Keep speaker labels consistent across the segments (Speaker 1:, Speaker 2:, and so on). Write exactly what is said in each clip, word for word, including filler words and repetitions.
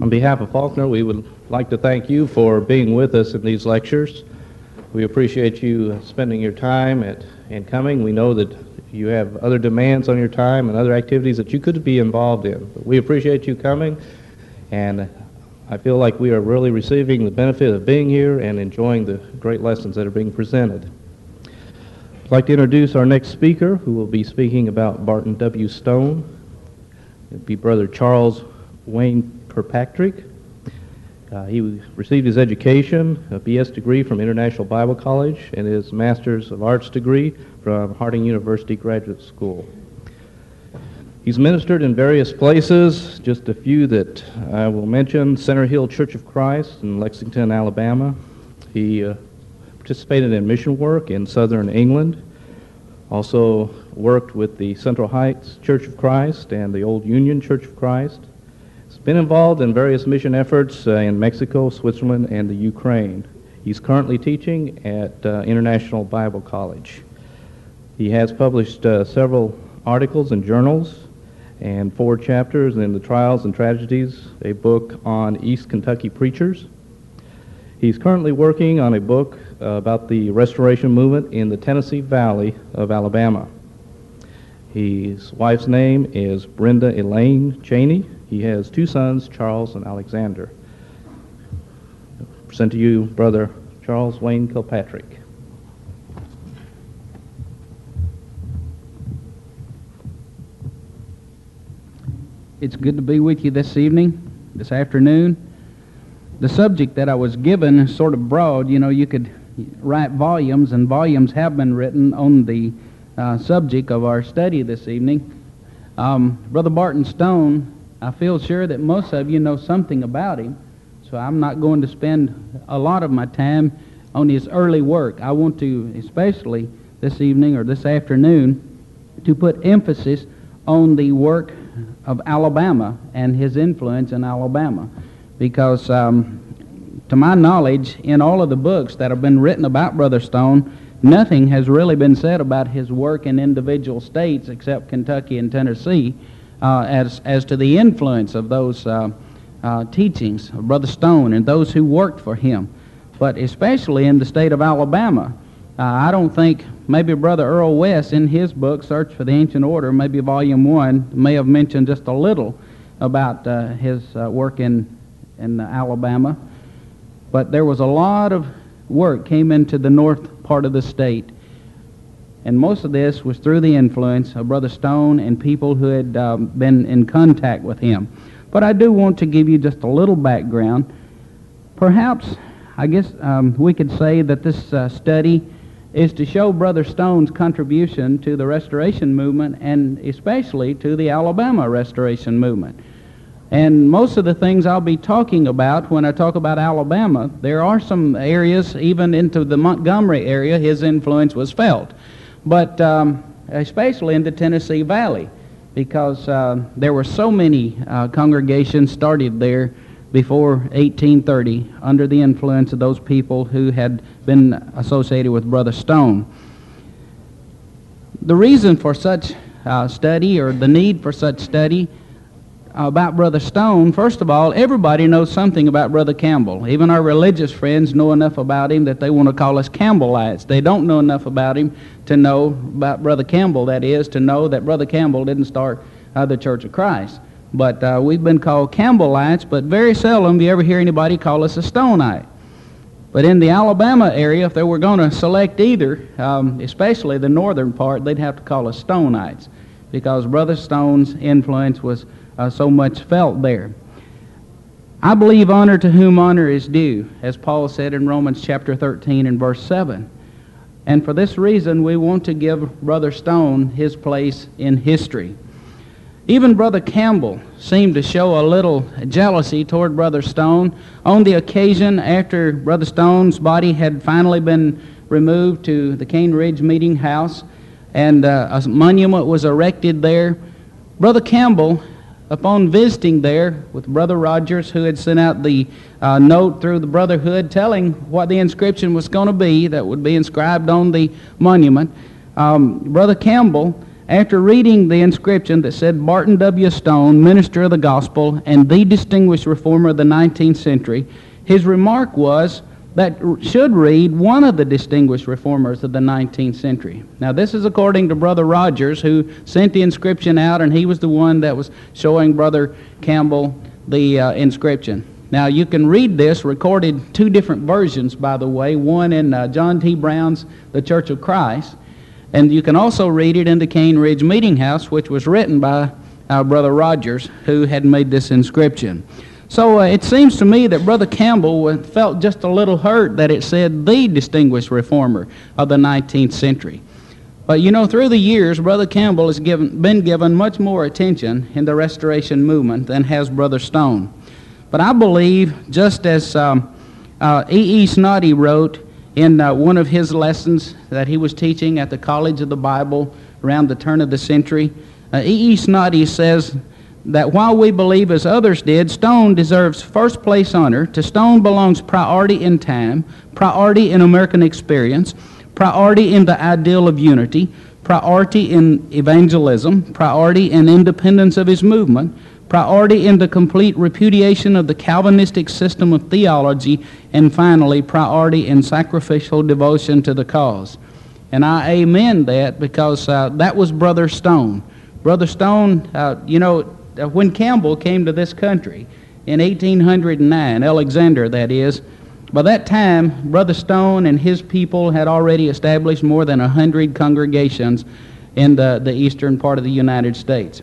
Speaker 1: On behalf of Faulkner, we would like to thank you for being with us in these lectures. We appreciate you spending your time at, and coming. We know that you have other demands on your time and other activities that you could be involved in. But we appreciate you coming, and I feel like we are really receiving the benefit of being here and enjoying the great lessons that are being presented. I'd like to introduce our next speaker, who will be speaking about Barton W. Stone. It would be Brother Charles Wayne Kirkpatrick. Uh, he received his education, a B S degree from International Bible College, and his Master's of Arts degree from Harding University Graduate School. He's ministered in various places, just a few that I will mention: Center Hill Church of Christ in Lexington, Alabama. He uh, participated in mission work in southern England, also worked with the Central Heights Church of Christ and the Old Union Church of Christ. He's been involved in various mission efforts uh, in Mexico, Switzerland, and the Ukraine. He's currently teaching at uh, International Bible College. He has published uh, several articles in journals and four chapters in The Trials and Tragedies, a book on East Kentucky preachers. He's currently working on a book uh, about the Restoration movement in the Tennessee Valley of Alabama. His wife's name is Brenda Elaine Cheney. He has two sons, Charles and Alexander. I present to you Brother Charles Wayne Kirkpatrick.
Speaker 2: It's good to be with you this evening, this afternoon. The subject that I was given is sort of broad. You know, you could write volumes, and volumes have been written on the uh, subject of our study this evening. Um, Brother Barton Stone, I feel sure that most of you know something about him, so I'm not going to spend a lot of my time on his early work. I want to, especially this evening or this afternoon, to put emphasis on the work of Alabama and his influence in Alabama. Because um, to my knowledge, in all of the books that have been written about Brother Stone, nothing has really been said about his work in individual states except Kentucky and Tennessee uh, as, as to the influence of those uh, uh, teachings of Brother Stone and those who worked for him. But especially in the state of Alabama, uh, I don't think, maybe Brother Earl West in his book, Search for the Ancient Order, maybe volume one, may have mentioned just a little about uh, his uh, work in in Alabama, but there was a lot of work came into the north part of the state, and most of this was through the influence of Brother Stone and people who had um, been in contact with him. But I do want to give you just a little background. Perhaps, I guess um, we could say that this uh, study is to show Brother Stone's contribution to the Restoration Movement, and especially to the Alabama Restoration Movement. And most of the things I'll be talking about when I talk about Alabama, there are some areas, even into the Montgomery area, his influence was felt. But um, especially in the Tennessee Valley, because uh, there were so many uh, congregations started there before eighteen thirty under the influence of those people who had been associated with Brother Stone. The reason for such uh, study, or the need for such study, about Brother Stone, first of all, everybody knows something about Brother Campbell. Even our religious friends know enough about him that they want to call us Campbellites. They don't know enough about him to know about Brother Campbell, that is, to know that Brother Campbell didn't start uh, the Church of Christ. But uh, we've been called Campbellites, but very seldom do you ever hear anybody call us a Stoneite. But in the Alabama area, if they were going to select either, um, especially the northern part, they'd have to call us Stoneites, because Brother Stone's influence was Uh, so much felt there. I believe honor to whom honor is due, as Paul said in Romans chapter thirteen and verse seven. And for this reason, we want to give Brother Stone his place in history. Even Brother Campbell seemed to show a little jealousy toward Brother Stone on the occasion after Brother Stone's body had finally been removed to the Cane Ridge Meeting House, and uh, a monument was erected there. Brother Campbell, upon visiting there with Brother Rogers, who had sent out the uh, note through the Brotherhood telling what the inscription was going to be that would be inscribed on the monument, um, Brother Campbell after reading the inscription that said Barton W. Stone, minister of the gospel and the distinguished reformer of the nineteenth century, his remark was that should read one of the distinguished reformers of the nineteenth century. Now, this is according to Brother Rogers, who sent the inscription out, and he was the one that was showing Brother Campbell the uh, inscription. Now, you can read this, recorded two different versions, by the way, one in uh, John T. Brown's The Church of Christ, and you can also read it in the Cane Ridge Meeting House, which was written by uh, Brother Rogers, who had made this inscription. So uh, it seems to me that Brother Campbell felt just a little hurt that it said the distinguished reformer of the nineteenth century. But you know, through the years, Brother Campbell has given, been given much more attention in the Restoration movement than has Brother Stone. But I believe, just as um, uh, E E Snoddy wrote in uh, one of his lessons that he was teaching at the College of the Bible around the turn of the century, uh, E E Snoddy says that while we believe as others did, Stone deserves first place honor. To Stone belongs priority in time, priority in American experience, priority in the ideal of unity, priority in evangelism, priority in independence of his movement, priority in the complete repudiation of the Calvinistic system of theology, and finally, priority in sacrificial devotion to the cause. And I amen that, because uh, that was Brother Stone. Brother Stone, uh, you know, when Campbell came to this country in eighteen oh nine, Alexander that is, by that time, Brother Stone and his people had already established more than a hundred congregations in the, the eastern part of the United States.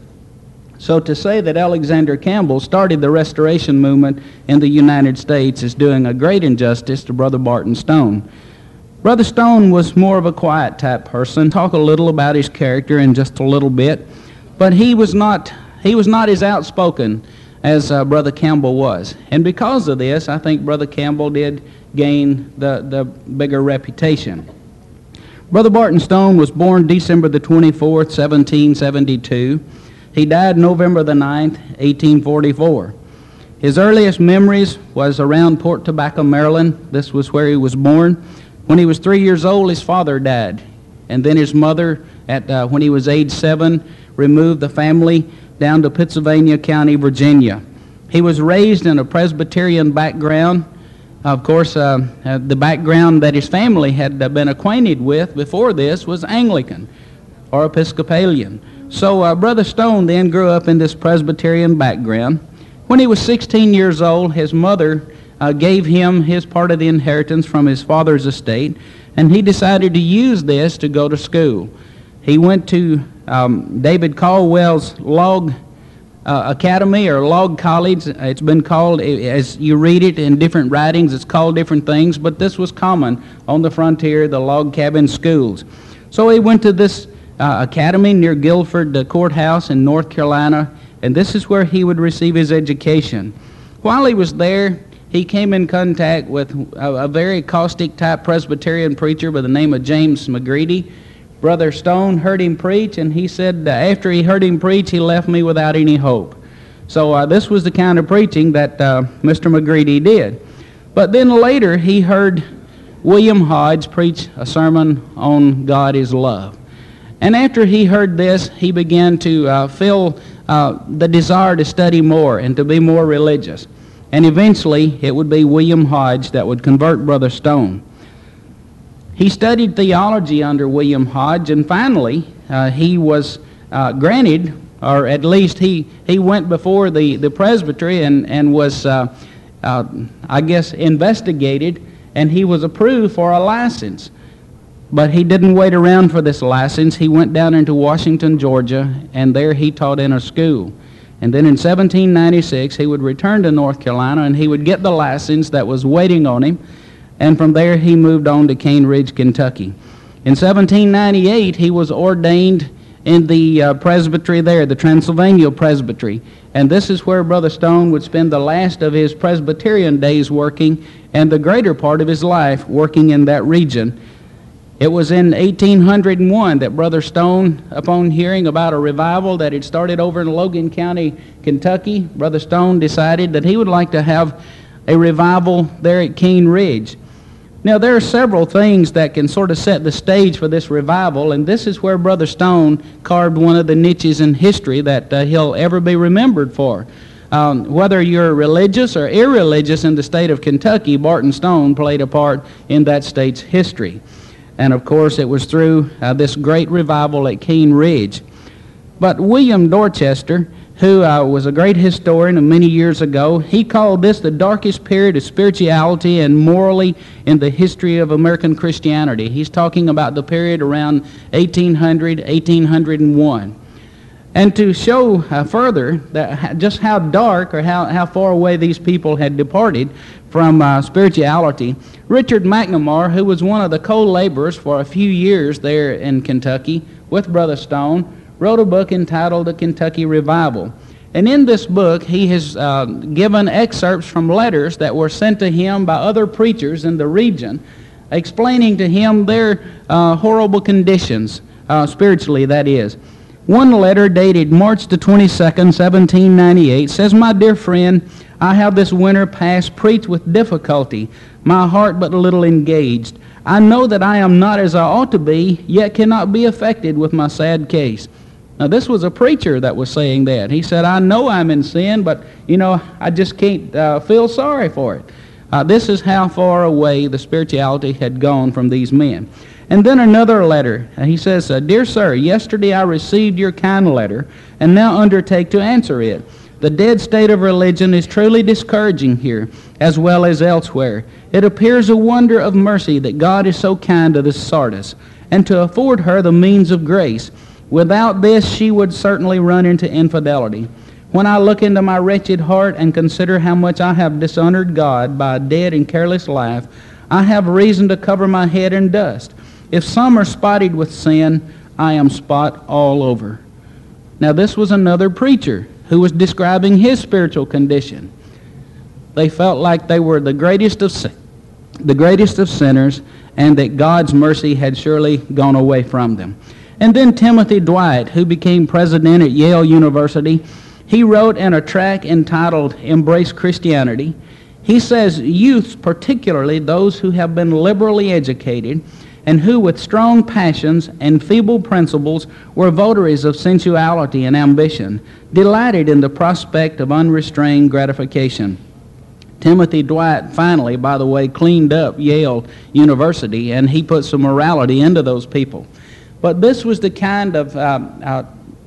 Speaker 2: So to say that Alexander Campbell started the Restoration movement in the United States is doing a great injustice to Brother Barton Stone. Brother Stone was more of a quiet type person. Talk a little about his character in just a little bit, but he was not he was not as outspoken as uh, Brother Campbell was. And because of this, I think Brother Campbell did gain the, the bigger reputation. Brother Barton Stone was born December the twenty-fourth, seventeen seventy-two. He died November the ninth, eighteen forty-four. His earliest memories was around Port Tobacco, Maryland. This was where he was born. When he was three years old, his father died. And then his mother, at uh, when he was age seven, removed the family down to Pittsylvania County, Virginia. He was raised in a Presbyterian background. Of course, uh, uh, the background that his family had uh, been acquainted with before this was Anglican or Episcopalian. So uh, Brother Stone then grew up in this Presbyterian background. When he was sixteen years old, his mother uh, gave him his part of the inheritance from his father's estate, and he decided to use this to go to school. He went to um, David Caldwell's Log uh, Academy or Log College. It's been called, as you read it in different writings, it's called different things, but this was common on the frontier, the log cabin schools. So he went to this uh, academy near Guilford the Courthouse in North Carolina, and this is where he would receive his education. While he was there, he came in contact with a, a very caustic type Presbyterian preacher by the name of James McGreedy. Brother Stone heard him preach, and he said uh, after he heard him preach, he left me without any hope. So uh, this was the kind of preaching that uh, Mister McGreedy did. But then later he heard William Hodge preach a sermon on God is love. And after he heard this, he began to uh, feel uh, the desire to study more and to be more religious. And eventually it would be William Hodge that would convert Brother Stone. He studied theology under William Hodge, and finally uh, he was uh, granted, or at least he, he went before the, the presbytery and, and was, uh, uh, I guess, investigated, and he was approved for a license. But he didn't wait around for this license. He went down into Washington, Georgia, and there he taught in a school. And then in seventeen ninety-six, he would return to North Carolina, and he would get the license that was waiting on him. And from there, he moved on to Cane Ridge, Kentucky. In seventeen ninety-eight, he was ordained in the uh, presbytery there, the Transylvania Presbytery. And this is where Brother Stone would spend the last of his Presbyterian days working, and the greater part of his life working in that region. It was in eighteen oh one that Brother Stone, upon hearing about a revival that had started over in Logan County, Kentucky, Brother Stone decided that he would like to have a revival there at Cane Ridge. Now, there are several things that can sort of set the stage for this revival, and this is where Brother Stone carved one of the niches in history that uh, he'll ever be remembered for. Um, whether you're religious or irreligious in the state of Kentucky, Barton Stone played a part in that state's history. And of course, it was through uh, this great revival at Cane Ridge. But William Dorchester, who uh, was a great historian of many years ago, he called this the darkest period of spirituality and morally in the history of American Christianity. He's talking about the period around eighteen hundred, eighteen oh one. And to show uh, further that just how dark or how, how far away these people had departed from uh, spirituality, Richard McNamara, who was one of the co-laborers for a few years there in Kentucky with Brother Stone, wrote a book entitled The Kentucky Revival. And in this book, he has uh, given excerpts from letters that were sent to him by other preachers in the region, explaining to him their uh, horrible conditions, uh, spiritually that is. One letter dated March the twenty-second, seventeen ninety-eight says, "My dear friend, I have this winter past preached with difficulty, my heart but little engaged. I know that I am not as I ought to be, yet cannot be affected with my sad case." Now, this was a preacher that was saying that. He said, "I know I'm in sin, but, you know, I just can't uh, feel sorry for it." Uh, this is how far away the spirituality had gone from these men. And then another letter. He says, "Dear sir, yesterday I received your kind letter and now undertake to answer it. The dead state of religion is truly discouraging here as well as elsewhere. It appears a wonder of mercy that God is so kind to this Sardis and to afford her the means of grace. Without this she would certainly run into infidelity. When I look into my wretched heart and consider how much I have dishonored God by a dead and careless life, I have reason to cover my head in dust. If some are spotted with sin, I am spot all over." Now, this was another preacher who was describing his spiritual condition. They felt like they were the greatest of sin, the greatest of sinners, and that God's mercy had surely gone away from them. And then Timothy Dwight, who became president at Yale University, he wrote in a tract entitled "Embrace Christianity." He says, "Youths, particularly those who have been liberally educated, and who with strong passions and feeble principles were votaries of sensuality and ambition, delighted in the prospect of unrestrained gratification." Timothy Dwight finally, by the way, cleaned up Yale University, and he put some morality into those people. But this was the kind of uh, uh,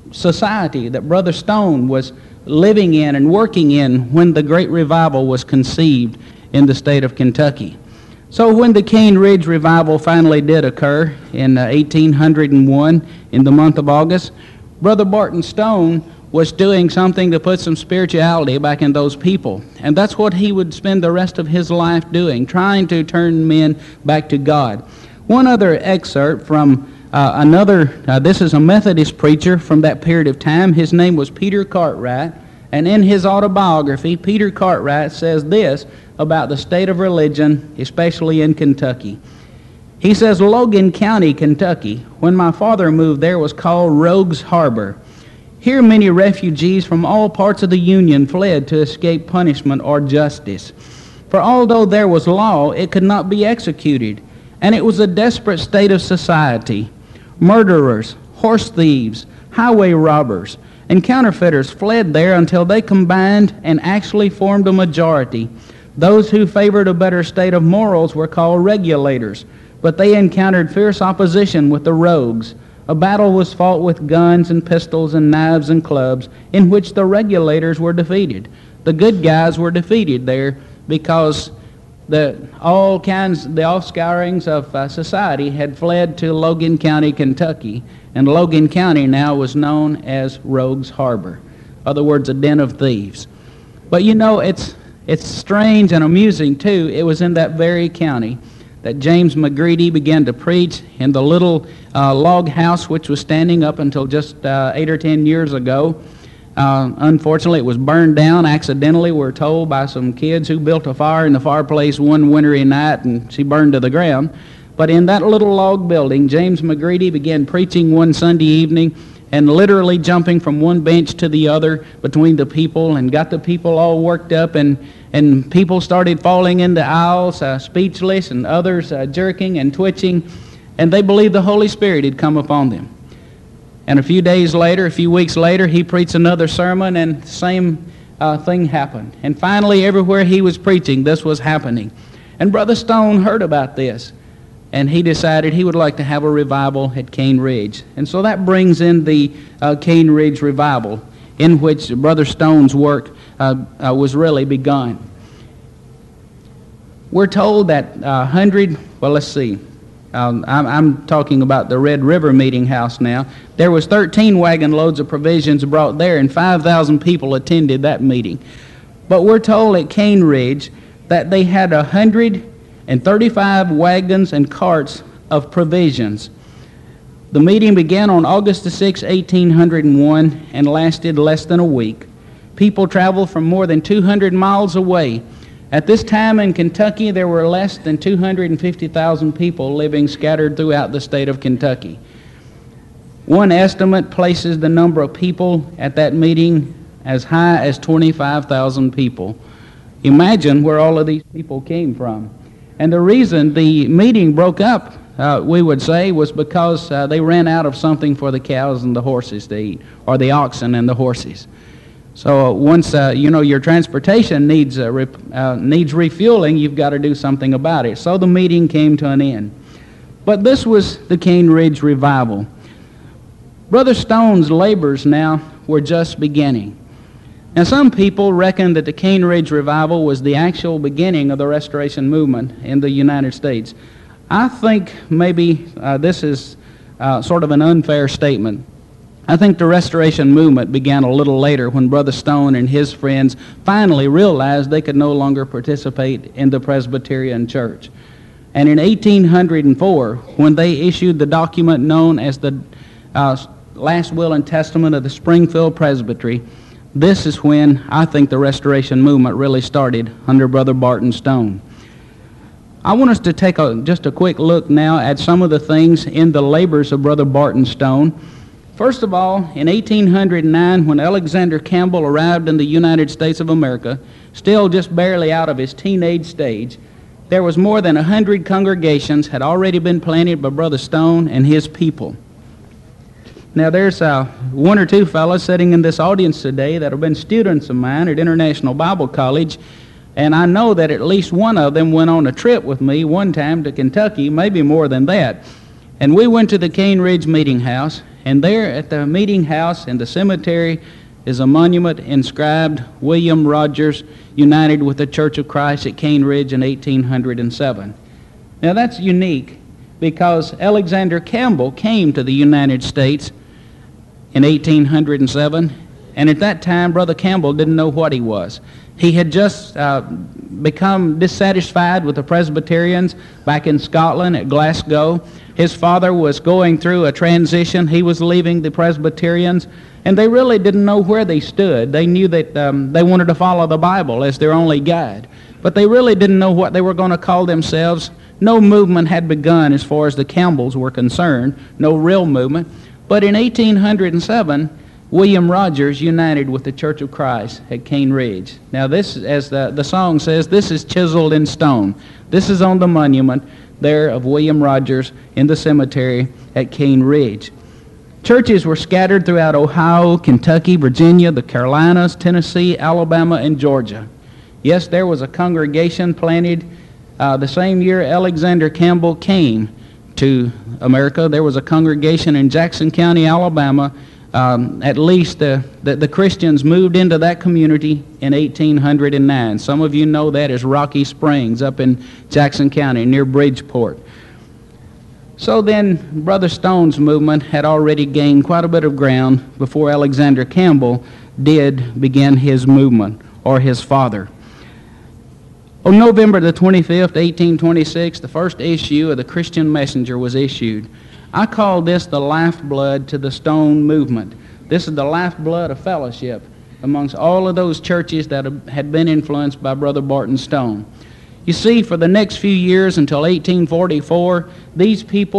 Speaker 2: society that Brother Stone was living in and working in when the Great Revival was conceived in the state of Kentucky. So when the Cane Ridge Revival finally did occur in uh, eighteen oh one, in the month of August, Brother Barton Stone was doing something to put some spirituality back in those people. And that's what he would spend the rest of his life doing, trying to turn men back to God. One other excerpt from uh, another, uh, this is a Methodist preacher from that period of time. His name was Peter Cartwright. And in his autobiography, Peter Cartwright says this about the state of religion, especially in Kentucky. He says, "Logan County, Kentucky, when my father moved there, was called Rogues Harbor. Here many refugees from all parts of the Union fled to escape punishment or justice. For although there was law, it could not be executed, and it was a desperate state of society. Murderers, horse thieves, highway robbers, and counterfeiters fled there until they combined and actually formed a majority. Those who favored a better state of morals were called regulators, but they encountered fierce opposition with the rogues. A battle was fought with guns and pistols and knives and clubs, in which the regulators were defeated. The good guys were defeated there because the all kinds, the offscourings of uh, society had fled to Logan County, Kentucky, and Logan County now was known as Rogues Harbor. In other words, a den of thieves. But you know, it's it's strange and amusing too. It was in that very county that James McGreedy began to preach in the little uh, log house which was standing up until just uh, eight or ten years ago. Uh, unfortunately, it was burned down accidentally, we're told, by some kids who built a fire in the fireplace one wintry night, and she burned to the ground. But in that little log building, James McGreedy began preaching one Sunday evening, and literally jumping from one bench to the other between the people, and got the people all worked up, and, and people started falling in the aisles, uh, speechless, and others uh, jerking and twitching, and they believed the Holy Spirit had come upon them. And a few days later, a few weeks later, he preached another sermon, and the same uh, thing happened. And finally, everywhere he was preaching, this was happening. And Brother Stone heard about this, and he decided he would like to have a revival at Cane Ridge. And so that brings in the uh, Cane Ridge revival, in which Brother Stone's work uh, uh, was really begun. We're told that uh, one hundred, well, let's see, um, I'm, I'm talking about the Red River Meeting House now. There was thirteen wagon loads of provisions brought there, and five thousand people attended that meeting. But we're told at Cane Ridge that they had one hundred thirty-five wagons and carts of provisions. The meeting began on August the sixth, eighteen oh one, and lasted less than a week. People traveled from more than two hundred miles away. At this time in Kentucky, there were less than two hundred fifty thousand people living scattered throughout the state of Kentucky. One estimate places the number of people at that meeting as high as twenty-five thousand people. Imagine where all of these people came from. And the reason the meeting broke up, uh, we would say, was because uh, they ran out of something for the cows and the horses to eat, or the oxen and the horses. So uh, once uh, you know your transportation needs uh, rep uh, needs refueling, you've got to do something about it. So the meeting came to an end. But this was the Cane Ridge revival. Brother Stone's labors now were just beginning. Now, some people reckon that the Cane Ridge revival was the actual beginning of the Restoration movement in the United States. I think maybe uh, this is uh, sort of an unfair statement. I think the Restoration movement began a little later, when Brother Stone and his friends finally realized they could no longer participate in the Presbyterian Church. And in eighteen oh four, when they issued the document known as the uh, Last Will and Testament of the Springfield Presbytery, this is when I think the Restoration movement really started under Brother Barton Stone. I want us to take a, just a quick look now at some of the things in the labors of Brother Barton Stone. First of all, in eighteen oh nine, when Alexander Campbell arrived in the United States of America, still just barely out of his teenage stage, there was more than a hundred congregations had already been planted by Brother Stone and his people. Now, there's uh, one or two fellows sitting in this audience today that have been students of mine at International Bible College, and I know that at least one of them went on a trip with me one time to Kentucky, maybe more than that. And we went to the Cane Ridge Meeting House, and there at the meeting house in the cemetery is a monument inscribed, William Rogers, united with the Church of Christ at Cane Ridge in eighteen oh seven. Now, that's unique because Alexander Campbell came to the United States in eighteen oh seven, and at that time, Brother Campbell didn't know what he was. He had just uh, become dissatisfied with the Presbyterians back in Scotland at Glasgow. His father was going through a transition. He was leaving the Presbyterians, and they really didn't know where they stood. They knew that um, they wanted to follow the Bible as their only guide, but they really didn't know what they were going to call themselves. No movement had begun as far as the Campbells were concerned, no real movement. But in eighteen oh seven, William Rogers united with the Church of Christ at Cane Ridge. Now this, as the, the song says, this is chiseled in stone. This is on the monument there of William Rogers in the cemetery at Cane Ridge. Churches were scattered throughout Ohio, Kentucky, Virginia, the Carolinas, Tennessee, Alabama, and Georgia. Yes, there was a congregation planted uh, the same year Alexander Campbell came to America. There was a congregation in Jackson County, Alabama. Um, at least the, the, the Christians moved into that community in eighteen oh nine. Some of you know that as Rocky Springs up in Jackson County near Bridgeport. So then Brother Stone's movement had already gained quite a bit of ground before Alexander Campbell did begin his movement, or his father. On November the twenty-fifth, eighteen twenty-six, the first issue of the Christian Messenger was issued. I call this the lifeblood to the Stone movement. This is the lifeblood of fellowship amongst all of those churches that had been influenced by Brother Barton Stone. You see, for the next few years until eighteen forty-four, these people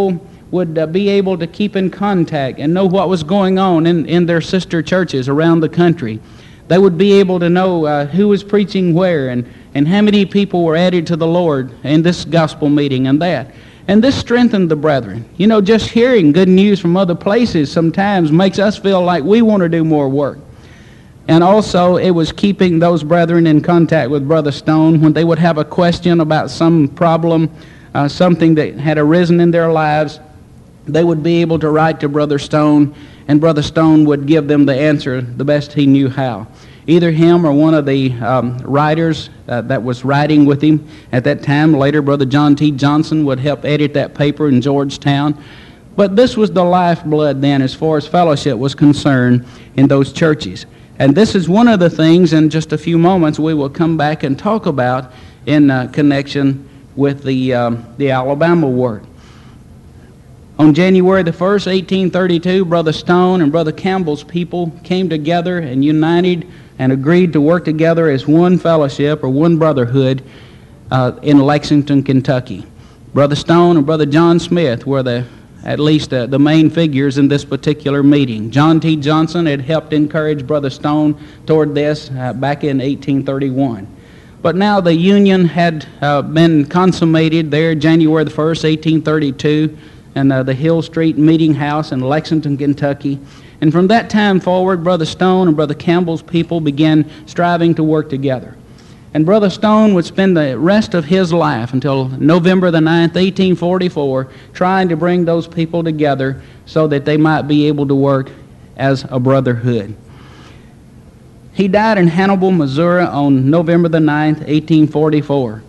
Speaker 2: would uh, be able to keep in contact and know what was going on in, in their sister churches around the country. They would be able to know uh, who was preaching where and, and how many people were added to the Lord in this gospel meeting and that. And this strengthened the brethren. You know, just hearing good news from other places sometimes makes us feel like we want to do more work. And also, it was keeping those brethren in contact with Brother Stone when they would have a question about some problem, uh, something that had arisen in their lives. They would be able to write to Brother Stone, and Brother Stone would give them the answer the best he knew how. Either him or one of the um, writers uh, that was writing with him at that time. Later, Brother John T. Johnson would help edit that paper in Georgetown. But this was the lifeblood then as far as fellowship was concerned in those churches. And this is one of the things in just a few moments we will come back and talk about in uh, connection with the, um, the Alabama work. On January the first, eighteen thirty-two, Brother Stone and Brother Campbell's people came together and united and agreed to work together as one fellowship or one brotherhood uh, in Lexington, Kentucky. Brother Stone and Brother John Smith were the at least uh, the main figures in this particular meeting. John T. Johnson had helped encourage Brother Stone toward this uh, back in eighteen thirty-one. But now the union had uh, been consummated there January the first, eighteen thirty-two, in uh, the Hill Street Meeting House in Lexington, Kentucky. And from that time forward, Brother Stone and Brother Campbell's people began striving to work together. And Brother Stone would spend the rest of his life until November the ninth, eighteen forty-four, trying to bring those people together so that they might be able to work as a brotherhood. He died in Hannibal, Missouri on November the ninth, eighteen forty-four.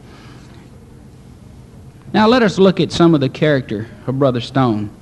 Speaker 2: Now let us look at some of the character of Brother Stone.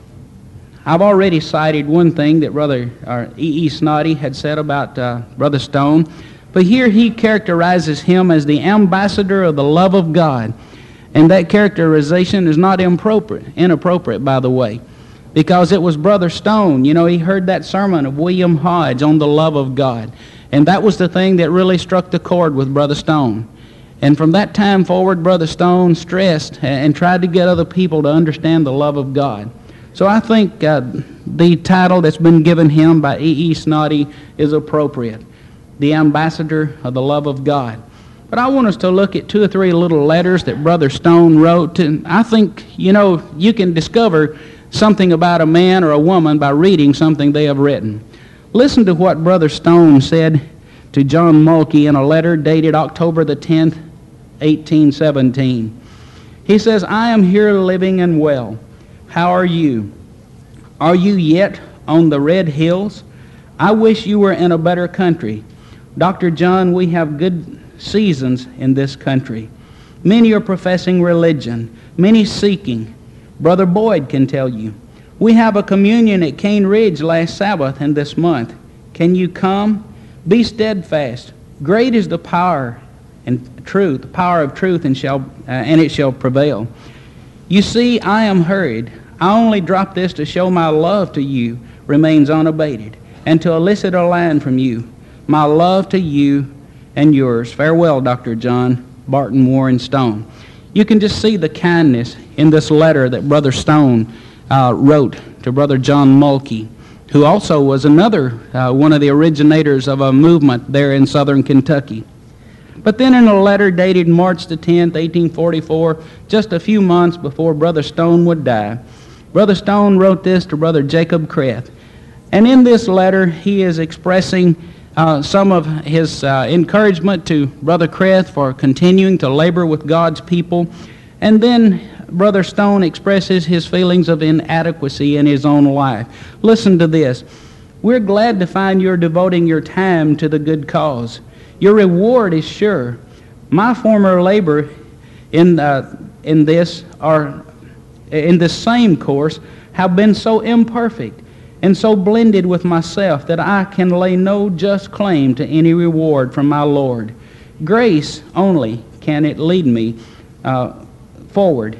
Speaker 2: I've already cited one thing that Brother E E. Snoddy had said about uh, Brother Stone, but here he characterizes him as the ambassador of the love of God. And that characterization is not inappropriate, inappropriate, by the way, because it was Brother Stone. You know, he heard that sermon of William Hodge on the love of God, and that was the thing that really struck the chord with Brother Stone. And from that time forward, Brother Stone stressed and tried to get other people to understand the love of God. So I think uh, the title that's been given him by E E. Snoddy is appropriate, the ambassador of the love of God. But I want us to look at two or three little letters that Brother Stone wrote. And I think, you know, you can discover something about a man or a woman by reading something they have written. Listen to what Brother Stone said to John Mulkey in a letter dated October the tenth, eighteen seventeen. He says, "I am here living and well. How are you? Are you yet on the red hills? I wish you were in a better country. Doctor John, we have good seasons in this country. Many are professing religion, many seeking. Brother Boyd can tell you. We have a communion at Cane Ridge last Sabbath and this month. Can you come? Be steadfast. Great is the power and truth, the power of truth, and shall uh, and it shall prevail. You see, I am hurried. I only drop this to show my love to you remains unabated, and to elicit a line from you. My love to you and yours. Farewell, Doctor John. Barton Warren Stone." You can just see the kindness in this letter that Brother Stone uh, wrote to Brother John Mulkey, who also was another uh, one of the originators of a movement there in southern Kentucky. But then in a letter dated March the tenth, eighteen forty-four, just a few months before Brother Stone would die, Brother Stone wrote this to Brother Jacob Kreth. And in this letter, he is expressing uh, some of his uh, encouragement to Brother Kreth for continuing to labor with God's people. And then Brother Stone expresses his feelings of inadequacy in his own life. Listen to this. "We're glad to find you're devoting your time to the good cause. Your reward is sure. My former labor in uh, in this or in this same course have been so imperfect and so blended with myself that I can lay no just claim to any reward from my Lord. Grace only can it lead me uh, forward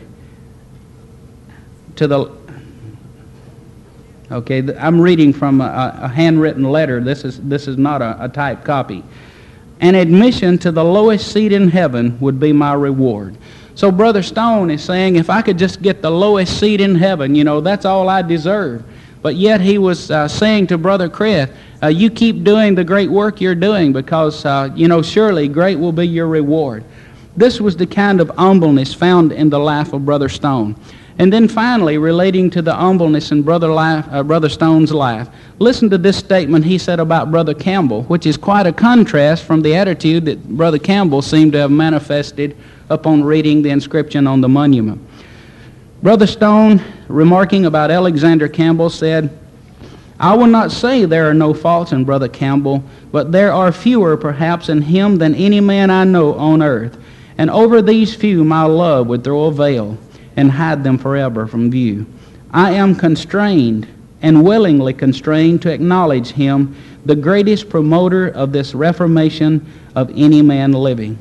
Speaker 2: to the." Okay, I'm reading from a, a handwritten letter. This is this is not a, a typed copy. and admission to the lowest seat in heaven would be my reward. So Brother Stone is saying, if I could just get the lowest seat in heaven, you know, that's all I deserve. But yet he was uh, saying to Brother Kreth, uh, you keep doing the great work you're doing because, uh, you know, surely great will be your reward. This was the kind of humbleness found in the life of Brother Stone. And then finally, relating to the humbleness in Brother, life, uh, Brother Stone's life, listen to this statement he said about Brother Campbell, which is quite a contrast from the attitude that Brother Campbell seemed to have manifested upon reading the inscription on the monument. Brother Stone, remarking about Alexander Campbell, said, I will not say there are no faults in Brother Campbell, but there are fewer perhaps in him than any man I know on earth. And over these few my love would throw a veil and hide them forever from view. I am constrained, and willingly constrained, to acknowledge him the greatest promoter of this reformation of any man living.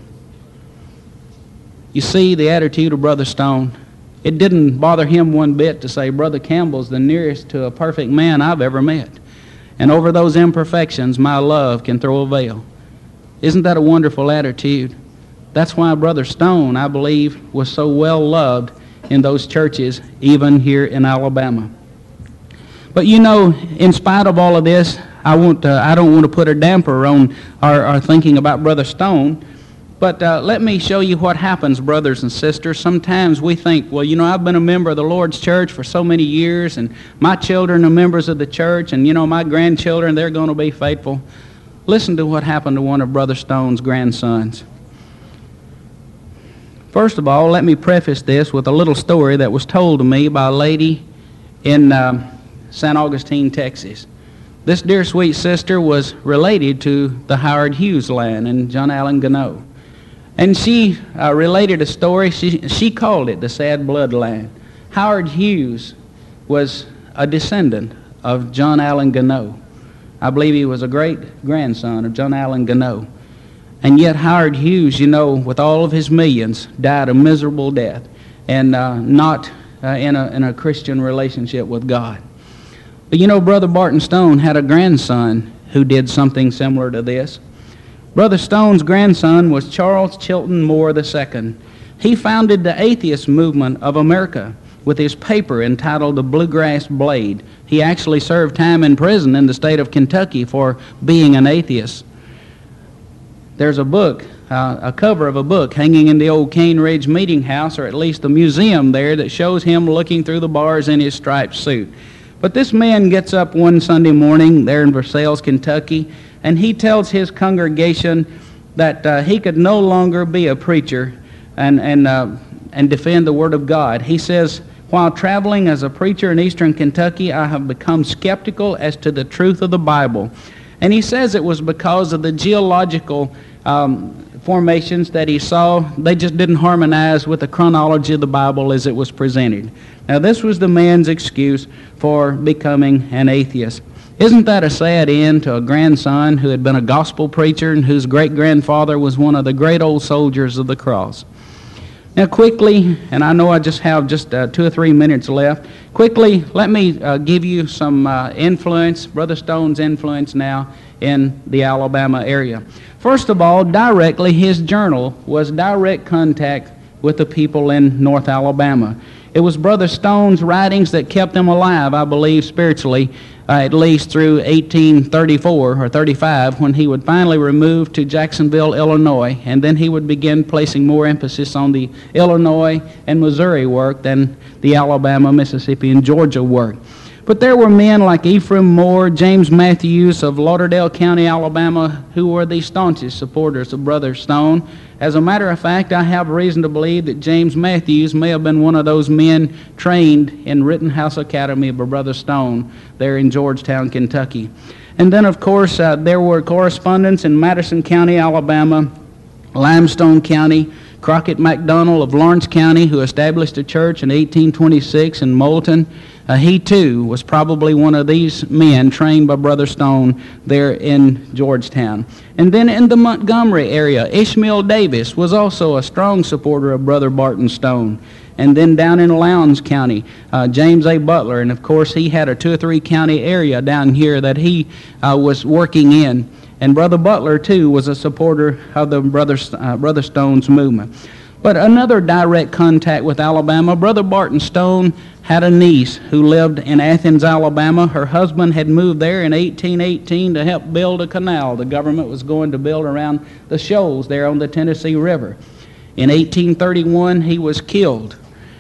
Speaker 2: You see the attitude of Brother Stone. It didn't bother him one bit to say, Brother Campbell's the nearest to a perfect man I've ever met. And over those imperfections, my love can throw a veil. Isn't that a wonderful attitude? That's why Brother Stone, I believe, was so well loved in those churches, even here in Alabama. But you know, in spite of all of this, I, want to, I don't want to put a damper on our, our thinking about Brother Stone. But uh, let me show you what happens, brothers and sisters. Sometimes we think, well, you know, I've been a member of the Lord's church for so many years, and my children are members of the church, and, you know, my grandchildren, they're going to be faithful. Listen to what happened to one of Brother Stone's grandsons. First of all, let me preface this with a little story that was told to me by a lady in uh, Saint Augustine, Texas. This dear sweet sister was related to the Howard Hughes line and John Allen Gano. And she uh, related a story. She, she called it the sad bloodline. Howard Hughes was a descendant of John Allen Gano. I believe he was a great-grandson of John Allen Gano. And yet Howard Hughes, you know, with all of his millions, died a miserable death and uh, not uh, in, a, in a Christian relationship with God. But you know, Brother Barton Stone had a grandson who did something similar to this. Brother Stone's grandson was Charles Chilton Moore the Second. He founded the atheist movement of America with his paper entitled The Bluegrass Blade. He actually served time in prison in the state of Kentucky for being an atheist. There's a book, uh, a cover of a book hanging in the old Cane Ridge Meeting House, or at least the museum there, that shows him looking through the bars in his striped suit. But this man gets up one Sunday morning there in Versailles, Kentucky, and he tells his congregation that uh, he could no longer be a preacher and, and, uh, and defend the Word of God. He says, while traveling as a preacher in eastern Kentucky, I have become skeptical as to the truth of the Bible. And he says it was because of the geological um, formations that he saw. They just didn't harmonize with the chronology of the Bible as it was presented. Now, this was the man's excuse for becoming an atheist. Isn't that a sad end to a grandson who had been a gospel preacher and whose great-grandfather was one of the great old soldiers of the cross? Now quickly, and I know I just have just uh, two or three minutes left, quickly let me uh, give you some uh, influence, Brother Stone's influence now in the Alabama area. First of all, directly, his journal was direct contact with the people in North Alabama. It was Brother Stone's writings that kept them alive, I believe, spiritually, uh, at least through eighteen thirty-four or thirty-five, when he would finally remove to Jacksonville, Illinois, and then he would begin placing more emphasis on the Illinois and Missouri work than the Alabama, Mississippi, and Georgia work. But there were men like Ephraim Moore, James Matthews of Lauderdale County, Alabama, who were the staunchest supporters of Brother Stone. As a matter of fact, I have reason to believe that James Matthews may have been one of those men trained in Rittenhouse Academy by Brother Stone there in Georgetown, Kentucky. And then, of course, uh, there were correspondents in Madison County, Alabama, Limestone County, Crockett MacDonald of Lawrence County, who established a church in eighteen twenty-six in Moulton. Uh, he, too, was probably one of these men trained by Brother Stone there in Georgetown. And then in the Montgomery area, Ishmael Davis was also a strong supporter of Brother Barton Stone. And then down in Lowndes County, uh, James A. Butler, and of course he had a two or three county area down here that he uh, was working in. And Brother Butler, too, was a supporter of the Brother, uh, Brother Stone's movement. But another direct contact with Alabama, Brother Barton Stone had a niece who lived in Athens, Alabama. Her husband had moved there in eighteen eighteen to help build a canal the government was going to build around the shoals there on the Tennessee River. In eighteen thirty-one, he was killed.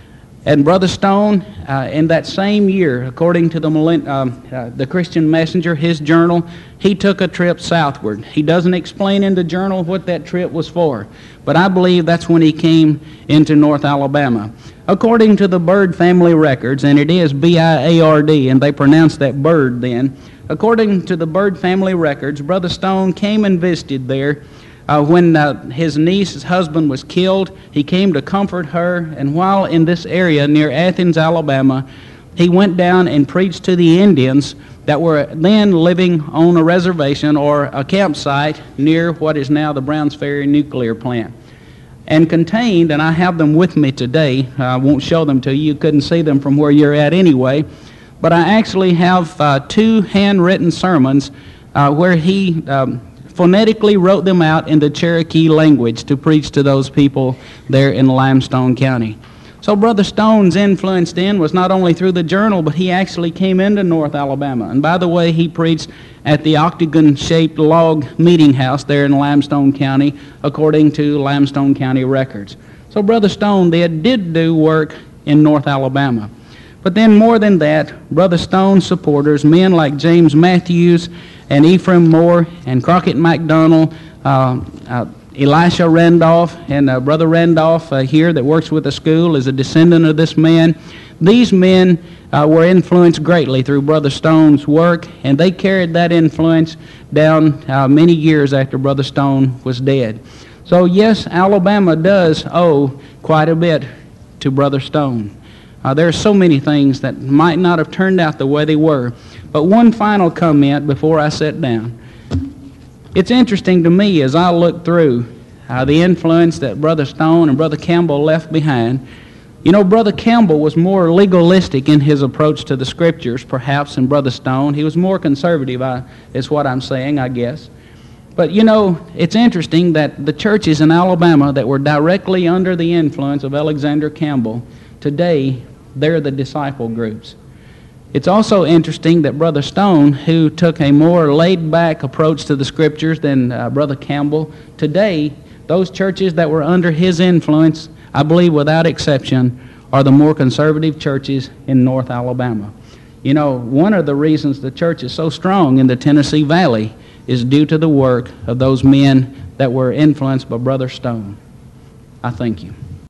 Speaker 2: And Brother Stone, uh, in that same year, according to the, um, uh, the Christian Messenger, his journal, he took a trip southward. He doesn't explain in the journal what that trip was for, but I believe that's when he came into North Alabama. According to the Byrd family records, and it is B I A R D, and they pronounce that Byrd then, according to the Byrd family records, Brother Stone came and visited there Uh, when uh, his niece's husband was killed. He came to comfort her, and while in this area near Athens, Alabama, he went down and preached to the Indians that were then living on a reservation or a campsite near what is now the Browns Ferry nuclear plant. And contained, and I have them with me today, I won't show them to you, you couldn't see them from where you're at anyway, but I actually have uh, two handwritten sermons uh, where he um, phonetically wrote them out in the Cherokee language to preach to those people there in Limestone County. So Brother Stone's influence then was not only through the journal, but he actually came into North Alabama. And by the way, he preached at the octagon-shaped log meeting house there in Limestone County, according to Limestone County records. So Brother Stone did, did do work in North Alabama. But then more than that, Brother Stone's supporters, men like James Matthews and Ephraim Moore and Crockett MacDonald, uh, uh, Elisha Randolph, and uh, Brother Randolph uh, here that works with the school is a descendant of this man. These men uh, were influenced greatly through Brother Stone's work, and they carried that influence down uh, many years after Brother Stone was dead. So yes, Alabama does owe quite a bit to Brother Stone. Uh, there are so many things that might not have turned out the way they were. But one final comment before I sit down. It's interesting to me as I look through uh, the influence that Brother Stone and Brother Campbell left behind. You know, Brother Campbell was more legalistic in his approach to the Scriptures, perhaps, than Brother Stone. He was more conservative, I, is what I'm saying, I guess. But, you know, it's interesting that the churches in Alabama that were directly under the influence of Alexander Campbell, today, they're the disciple groups. It's also interesting that Brother Stone, who took a more laid-back approach to the Scriptures than uh, Brother Campbell, today, those churches that were under his influence, I believe without exception, are the more conservative churches in North Alabama. You know, one of the reasons the church is so strong in the Tennessee Valley is due to the work of those men that were influenced by Brother Stone. I thank you.